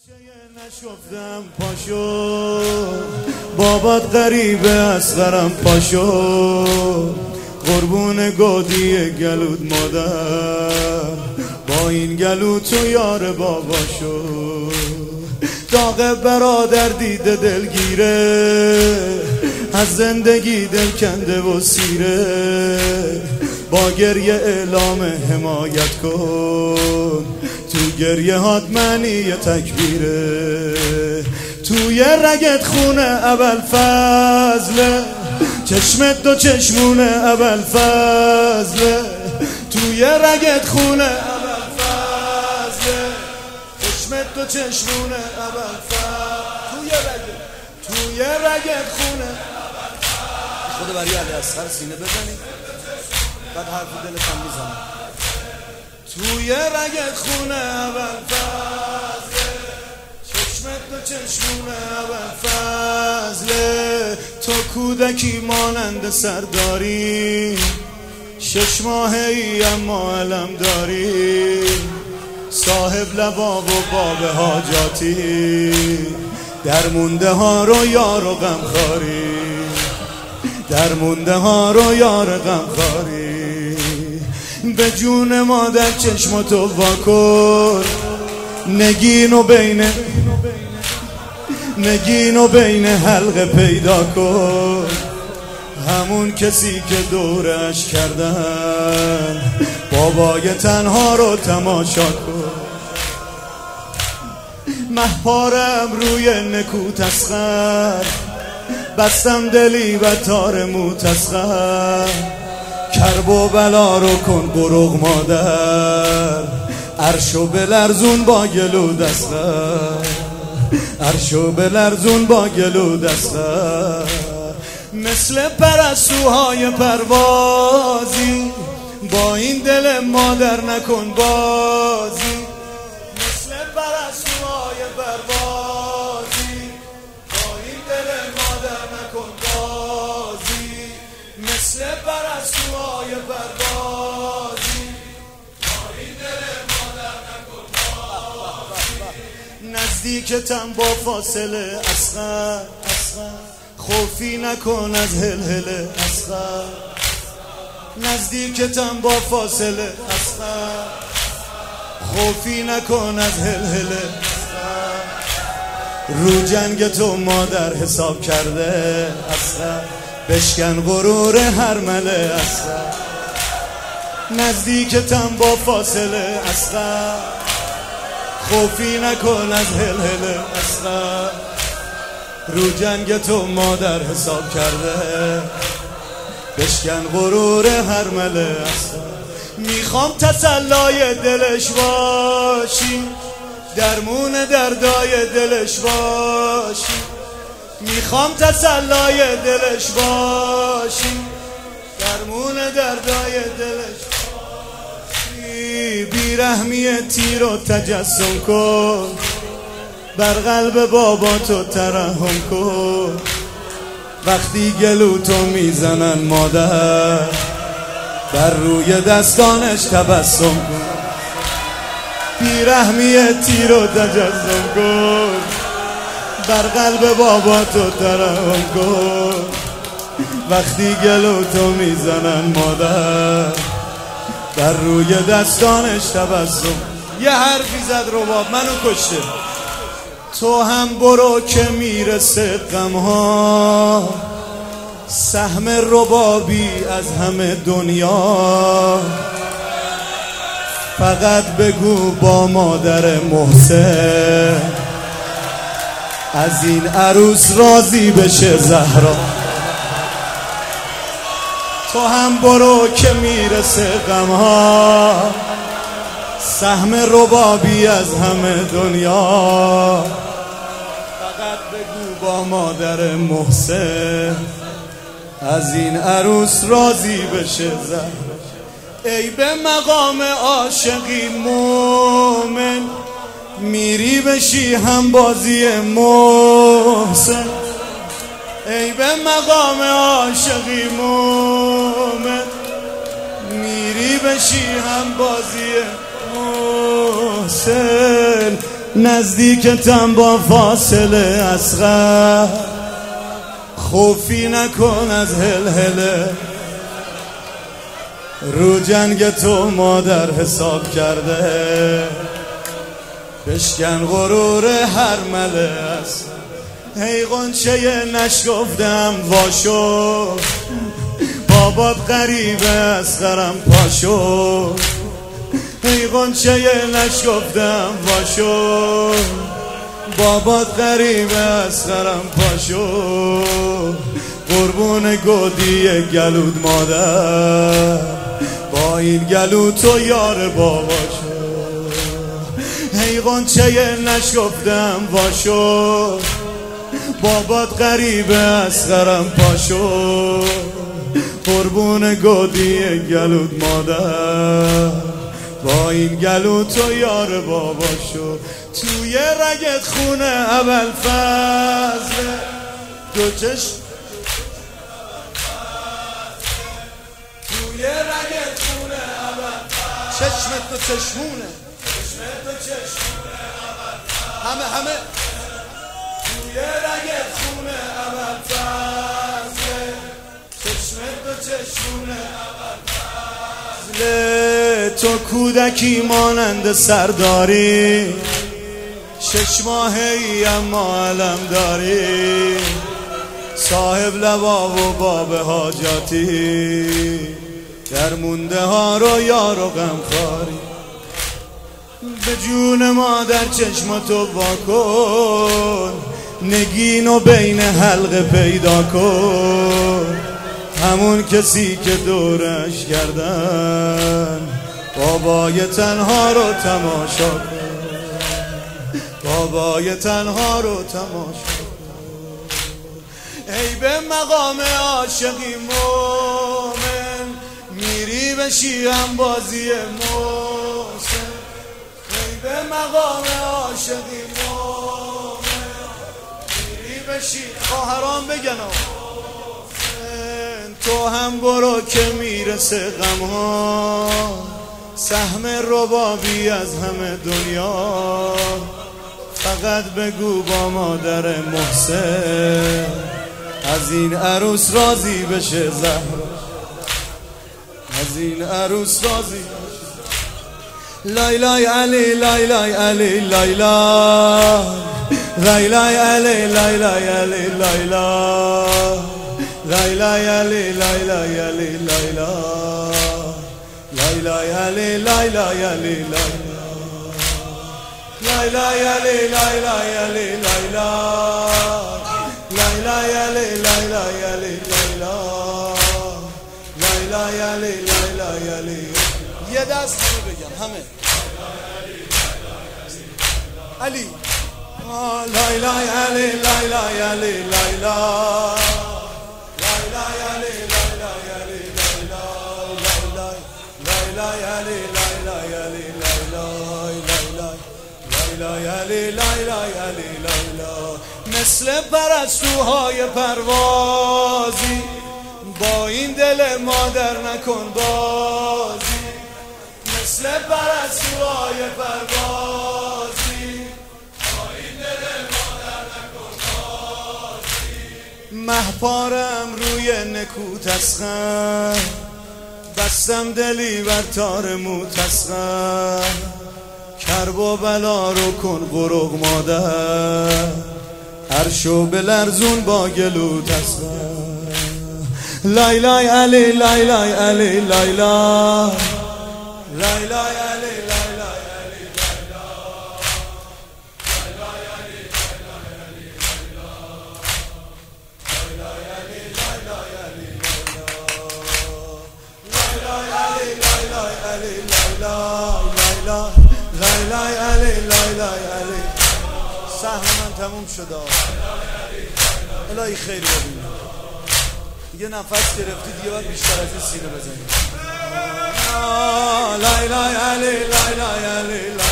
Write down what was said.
نشفتم پاشو بابات غریبه اصغرم پاشو قربون گودی گلود مادر با این گلو تو یار بابا شو داغ برادر دیده دلگیره از زندگی دل کنده و سیره با گریه اعلام حمایت کن تو گریه هات معنی تکبیره توی رگت خونه اول فضله چشمت دو چشمونه اول فضله توی رگت خونه اول فضله چشمت دو چشمونه اول فضله توی رگت خونه خود برای علی اصغر سینه بزنی بعد حرف دلت هم میزنی توی رگت خونه اول فضله چشمت دو چشمونه اول فضله تو کودکی مانند سرداری 6 ماهی اما علم داری صاحب لباب و باب حاجاتی در مونده ها رو یار و غمخواری در مونده ها رو یار غمخواری به جون مادر چشماتو واکن نگین و بین حلقه پیدا کن همون کسی که دورش کردن بابای تنها رو تماشا کن مهپارم روی نکو تسخر بستم دلی و تار مو تسخر کرب و بلا رو کن بروغ مادر عرشو بلرزون با گلو دستر عرشو بلرزون با گلو دستر مثل پرستوهای پروازی با این دل مادر نکن بازی مثل پرستوهای پروازی با این دل مادر نکن بازی مثل پرستوهای پروازی با این دل مادر نکن بازی نزدیکتم با فاصله اصغر خوفی نکن از هلهله اصغر نزدیکتم با فاصله اصغر خوفی نکن از هلهله اصغر رو جنگ تو مادر حساب کرده اصغر بشکن غرور هر مله اصغر نزدیکتم با فاصله اصغر خوفی نکن از هلهله اصغر رو جنگ تو مادر حساب کرده بشکن غرور هر مله اصغر میخوام تسلای دلش باشی درمون دردای دلش باشی میخوام تسلای دلش باشی درمون دردای دلش باشی بیرحمی تیر و تجسم کن بر قلب بابا تو ترحم کن وقتی گلو تو میزنن مادر بر روی دستانش تبسم کن بیرحمی تیر و تجسم کن بر قلب بابا تو ترحم کن وقتی گلو تو میزنن مادر بر روی دستانش تبسم یه حرفی زد رباب منو کشته تو هم برو که میرسه غمها سهم ربابی از همه دنیا فقط بگو با مادر محسن از این عروس راضی بشه زهرا تو هم برو که میرسه غمها سهم ربابی از همه دنیا فقط بگو با مادر محسن از این عروس راضی بشه زهرا ای به مقام عاشقی مومن میری بشی هم بازی محسن ای به مقام عاشقی مومن میری بشی هم بازی محسن نزدیکتم با فاصله اصغر، خوفی نکن از هلهله، رو جنگ تو مادر حساب کرده، بشکن غرور هر مله است. هی غنچه نشگفتم واشو، بابات غریبه اصغرم پاشو. هی غنچه نشگفتم واشو، بابات غریبه اصغرم پاشو. قربون گودی گلود مادر، با این گلود تو یار بابا شو. هی غنچه نشگفتم واشو، بابات غریبه اصغرم پاشو. قربون گودی گلود مادر، با این گلود تو یار بابا شو. توی رگت خونه اول فضل، دو چشم توی رگت خونه اول فضل، چشمت تو چشمونه، چشمت تو چشمونه اول فضل، همه توی رگت خونه اول فضل، چشمت تو چشمونه اول فضل. تو کودکی مانند سرداری، 6 ماهی اما علم داری، صاحب لباب و باب حاجاتی، در مونده ها رو یار و غمخواری. به جون مادر چشماتو واکن، نگین و بین حلقه پیدا کن، همون کسی که دورش کردن بابای تنها رو تماشا کن، بابای تنها رو تماشا کن. ای به مقام عاشقی مومن، میری بشی انبازی محسن. ای به مقام عاشقی مومن، میری بشی خواهران بگنم. تو هم برو که میرسه غمها، سهم ربابی از همه دنیا. فقط بگو با مادر محسن، از این عروس راضی بشه زهرا، از این عروس راضی بشه. لای لای علی لای لای علی لای لای لای لای علی لای لای علی لای لای لای لای علی لای لای علی لای لای لای علی لای لای علی لای لای لای علی لای لای علی لای لای لای علی لای لای علی لای لای لای علی لای لای علی. یه دست همه بگم، همه علی لای لای علی لای لای علی لای لای مثل پرستوهای پروازی، با این دل مادر نکن بازی. مثل پرستوهای پروازی، با این دل مادر نکن بازی. مهپارم روی نکو تسخر، بستم دلی بر تار مو تسخر. کرب و بلا رو کن قرق مادر، عرشو بلرزون با گلو تسخر. لای لای علی لای لای علی لای لای لای لای علی لای لای علی لای لای علی لای علی لای علی لای لای علی لای علی لای لای علی لای لای علی لای لای علی. سهم من تموم شده، الهی خیر ببینید. دیگه نفس گرفتی، دیگه باید بیشتر از این سینه بزنید. لای لای علی لای لای علی لای